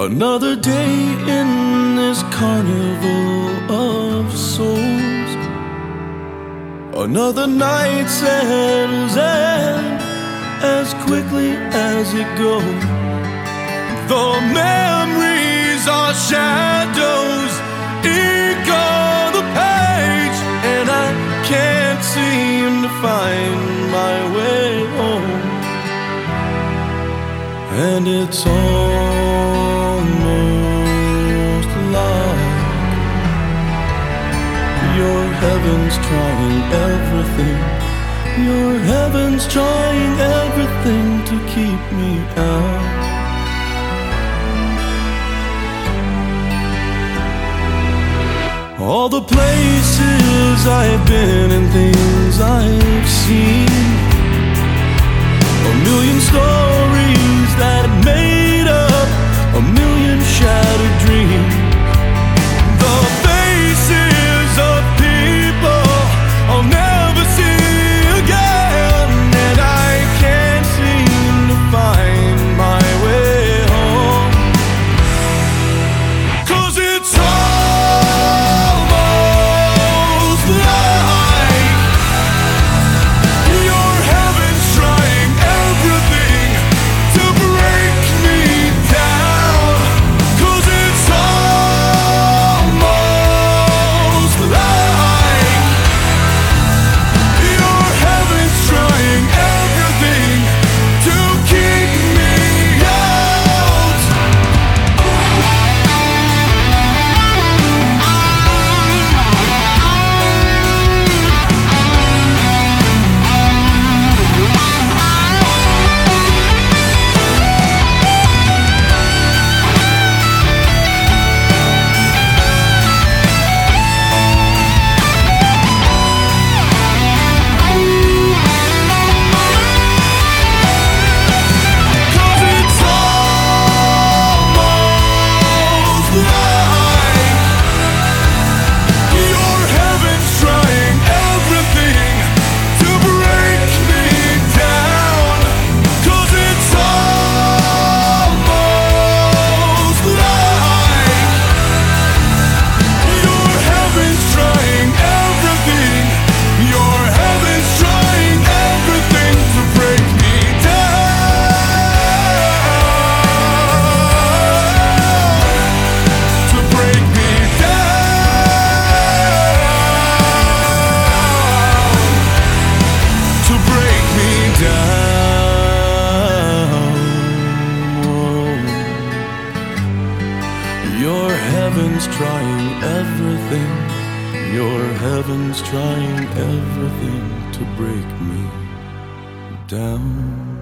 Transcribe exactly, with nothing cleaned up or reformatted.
Another day in this carnival of souls. Another night settles in as quickly as it goes. The memories are shadows, ink on the page, and I can't seem to find my way home. And it's almost like your heaven's trying everything. Your heaven's trying everything to keep me out. All the places I've been and things I've seen, a million stories that made up a million shattered dreams. The faces of people I'll never see again, and I can't seem to find my way home. 'Cause it's almost like your heaven's trying everything to break me down. 'Cause it's almost like your heaven's trying everything to keep me out. Your heaven's trying everything. Your heaven's trying everything to break me down.